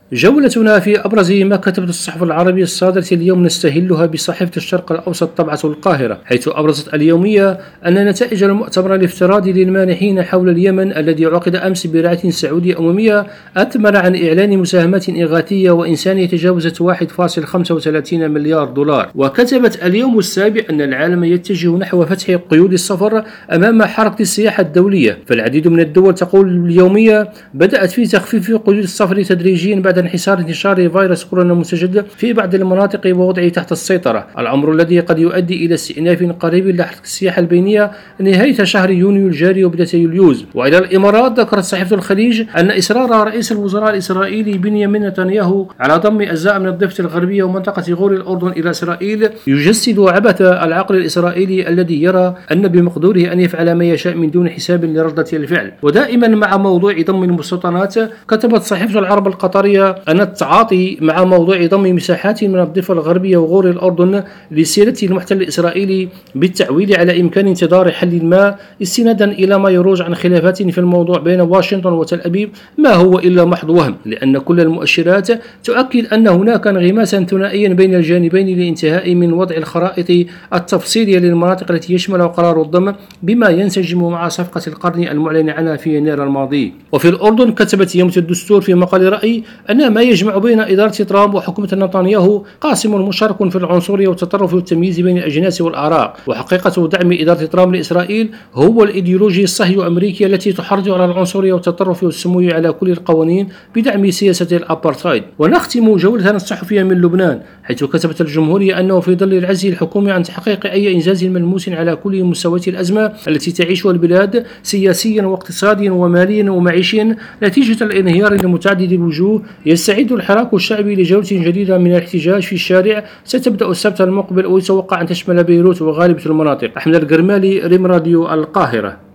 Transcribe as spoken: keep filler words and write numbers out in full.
جولتنا في أبرز ما كتبت الصحف العربية الصادرة اليوم نستهلها بصحيفة الشرق الأوسط طبعة القاهرة، حيث أبرزت اليومية أن نتائج المؤتمر الافتراضي للمانحين حول اليمن الذي عقد أمس برعاية سعودية أممية أثمر عن إعلان مساهمات إغاثية وإنسانية تجاوزت واحد فاصلة خمسة وثلاثين مليار دولار. وكتبت اليوم السابع أن العالم يتجه نحو فتح قيود السفر أمام حركة السياحة الدولية، فالعديد من الدول تقول اليومية بدأت في تخفيف قيود السفر تدريجيا بعد انحسار انتشار فيروس كورونا المستجد في بعض المناطق ووضعه تحت السيطرة، الأمر الذي قد يؤدي إلى استئناف قريب لحركة السياحة البينية نهاية شهر يونيو الجاري وبداية يوليوز. وإلى الإمارات، ذكرت صحيفة الخليج أن إصرار رئيس الوزراء الإسرائيلي بنيامين نتنياهو على ضم أجزاء من الضفة الغربية ومنطقة غور الأردن إلى إسرائيل يجسد عبث العقل الإسرائيلي الذي يرى أن بمقدوره أن يفعل ما يشاء من دون حساب لردة الفعل. ودائما مع موضوع ضم المستوطنات، كتبت صحيفة العرب القطرية أن التعاطي مع موضوع ضم مساحات من الضفة الغربية وغور الأردن لسيرة المحتل الإسرائيلي بالتعويل على إمكان انتظار حل ما استنادا إلى ما يروج عن خلافات في الموضوع بين واشنطن وتل أبيب ما هو إلا محض وهم، لأن كل المؤشرات تؤكد أن هناك انغماسا ثنائيا بين الجانبين للانتهاء من وضع الخرائط التفصيلية للمناطق التي يشمل قرار الضم بما ينسجم مع صفقة القرن المعلن عنها في يناير الماضي. وفي الأردن، كتبت يوم الدستور في مقال رأي أن ما يجمع بين إدارة ترامب وحكومة نتنياهو قاسم مشترك في العنصرية والتطرف والتمييز بين الأجناس والأعراق، وحقيقة دعم إدارة ترامب لإسرائيل هو الإيديولوجيا الصهيو أمريكية التي تحرض على العنصرية والتطرف والسمو على كل القوانين بدعم سياسة الأبارتايد. ونختم جولتنا الصحفية من لبنان، حيث كتبت الجمهورية أنه في ظل العجز الحكومي عن تحقيق أي إنجاز ملموس على كل مستويات الأزمة التي تعيشها البلاد سياسيا واقتصاديا وماليا ومعيشيا نتيجة الانهيار المتعدد الوجوه، يستعد الحراك الشعبي لجولة جديدة من الاحتجاج في الشارع ستبدأ السبت المقبل ويتوقع أن تشمل بيروت وغالبية المناطق. أحمد القرمالي، ريم راديو القاهرة.